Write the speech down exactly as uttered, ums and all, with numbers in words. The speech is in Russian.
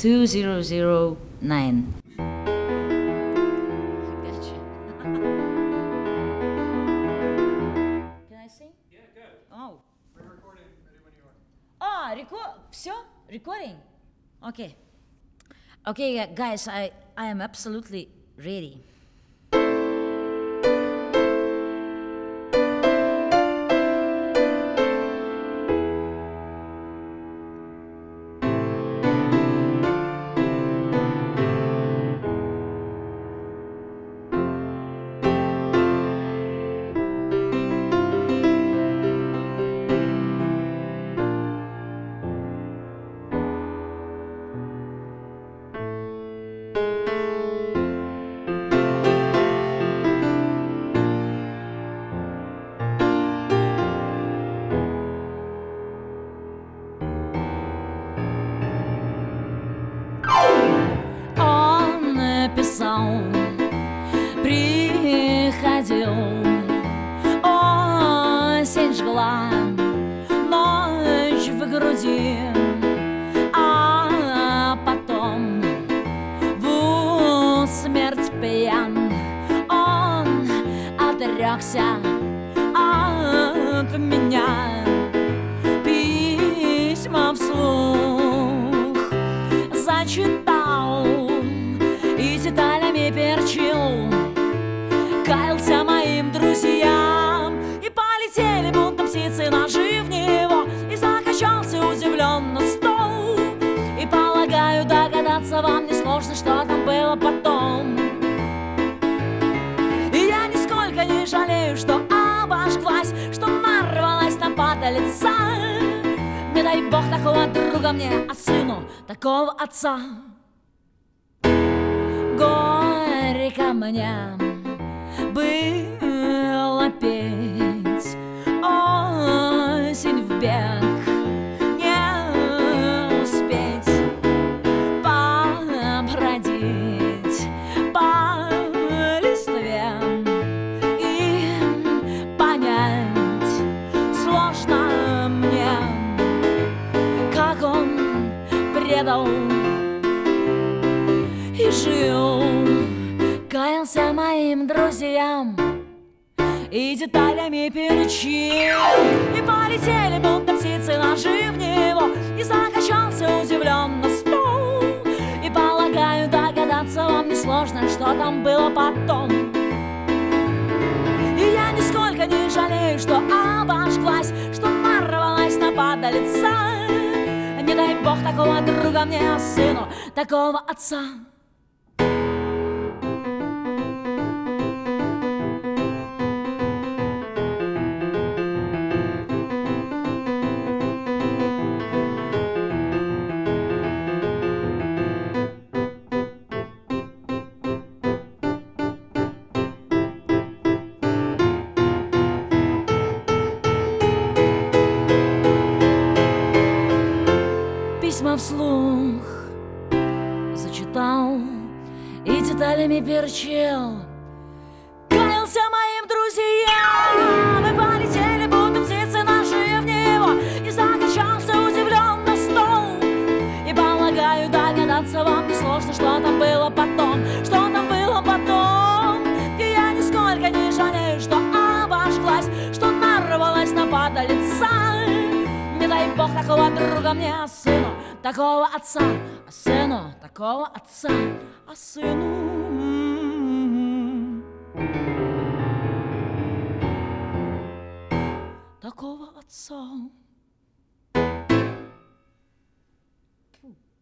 two zero zero nine. Ah, record. Все? Recording? Okay. Okay, guys, I, I am absolutely ready. Писал, приходил, осень жгла, ночь в груди, а потом в усмерть пьян он отрекся от меня. Письма вслух зачитал и деталями перчил, каялся моим друзьям, и полетели будто птицы ножи в него, и закачался удивленно стол. И полагаю, догадаться вам несложно, что там было потом. И я нисколько не жалею, что обожглась, что нарвалась на падалица. Не дай бог такого друга мне, а сыну такого отца. Горько мне было петь осень в бег, не успеть побродить по листве и понять сложно мне, как он предал и жил, каялся моим друзьям и деталями перечил, и полетели будто птицы ножи в него, и закачался удивленно стол. И полагаю, догадаться вам несложно, что там было потом. И я нисколько не жалею, что обожглась, что нарвалась на падалица. Не дай бог такого друга мне, а сыну такого отца. Письма вслух зачитал и деталями перчил, каялся моим друзьям, и полетели будто птицы ножи в него, и закачался удивленно стол. И полагаю, догадаться вам несложно, что там было потом, что там было потом. И я нисколько не жалею, что обожглась, что нарвалась на падалица. Не дай бог такого друга мне, а сыну такого отца, а сыну такого отца, а сыну такого отца.